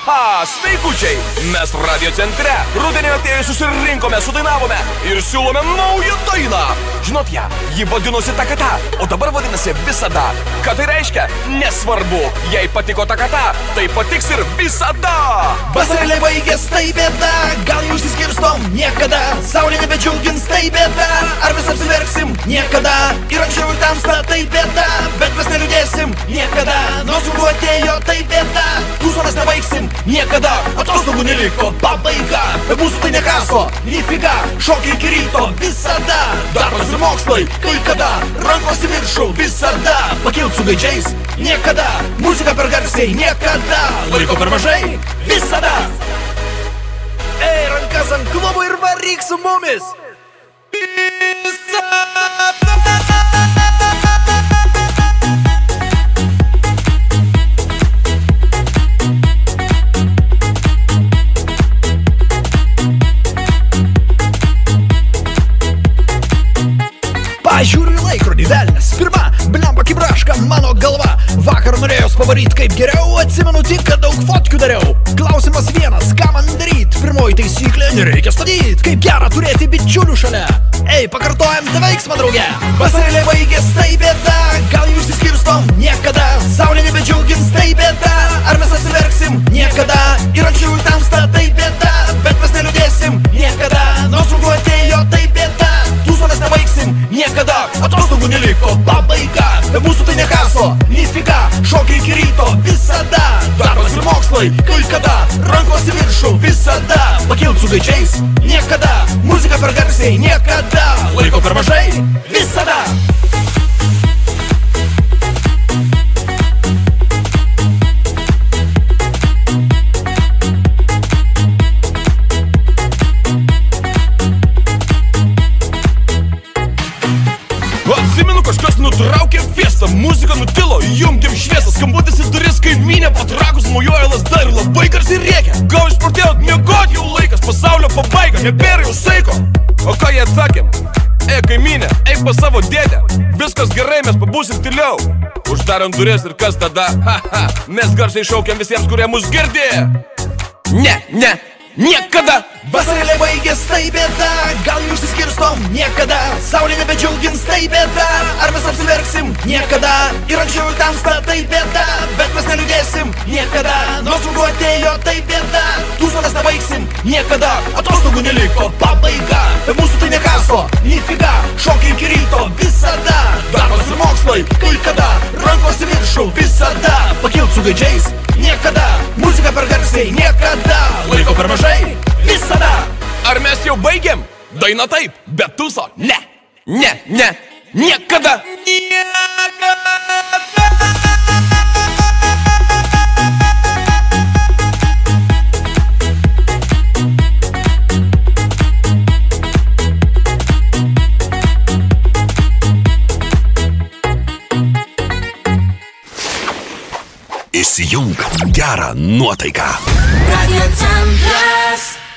Haha, sveikučiai! Mes Radio Centre rudenį atėjus susirinkome, sudainavome ir siūlome naują dainą. Žinot ją, ji vadinosi Takata, o dabar vadinasi Visada. Ką tai reiškia? Nesvarbu. Jei patiko Takata, tai patiks ir visada. Vasarėlė baigės, tai bėda. Gal jau išsiskirstom? Niekada. Saulė nebedžiugins, tai bėda. Ar mes apsiverksim? Niekada. Ir anksčiau ir tamsta, tai bėda. Bet mes neliūdėsim niekada. Nors sunku atėjo, tai bėda. Tūsonas nebaigsim niekada. Atostogų neliko, pabaiga. Mūsų tai nekaso, nifiga. Šokiai iki ryto, visada. Darbas ir mokslai, kai kada. Rankos į viršų, visada. Pakilt su gaidžiais, niekada. Muzika per garsiai, niekada. Laiko per mažai, visada. Ei, rankas ant klubo ir varyk su mumis. Visada. Žiūriu į laikrodį, velnes, pirma, blemba kaip braška mano galva. Vakar norėjos pavaryt kaip geriau, atsimenu tik, kad daug fotkių dariau. Klausimas vienas, ką man daryt? Pirmoji taisyklė, nereikia stadyt. Kaip gera turėti bičiulių šalia. Ei, pakartojam tą veiksmą, drauge. Vasarėlė baigės, tai bėda. Gal jau išsiskirstom? Niekada. Saulė nebedžiugins, tai bėda. Ar mes atsiverksim? Niekada. Ir anksčiau ir tamsta, tai bėda. Bet mes neliūdėsim niekada. Nors sunku atėjo, tai bėda. Tūsonas nebaigsim niekada. Atostogų neliko, pabaiga. Mūsų tai nekaso, nifiga. Šokiai iki ryto, visada. Darbas ir mokslai, kai kada. Rankos į viršų, visada. Pakilt su gaidžiais, niekada. Muzika per garsiai, niekada. Laiko per mažai, visada. Atsimenu, kažkas nutraukė fiestą, muzika nutilo, jungiam šviesą. Skambutis į duris, kaimynė patrakus mojuoja lazda ir labai garsiai rėkia. Gal išprotėjot miegot, jau laikas, pasaulio pabaiga, nebėra jau saiko. O ką jie atsakėm? Kaimynė, eik pas savo dėdę. Viskas gerai, mes pabūsim tyliau. Uždarant duris ir kas tada? Haha, mes garsiai šaukiam visiems, kurie mus girdė. Ne, niekada. Vasarėlė baigės, tai bėda. Gal jau išsiskirstom? Niekada. Saulė nebedžiugins, tai bėda. Ar mes apsiverksim? Niekada. Ir anksčiau ir tamsta, tai bėda. Bet mes neliūdėsim niekada. Nors sunku atėjo, tai bėda. Tūsonas nebaigsim niekada. Atostogų neliko, pabaiga. Mūsų tai nekaso, nifiga. Šokiai iki ryto, visada. Darbas ir mokslai, kai kada. Rankos į viršų, visada. Pakilt su gaidžiais, niekada. Muzika per garsiai, niekada. Laiko per mažai, visada. Ar mes jau baigėm? Daina taip, bet tūso ne, niekada. Įsijunk gerą nuotaiką. Radio Centras.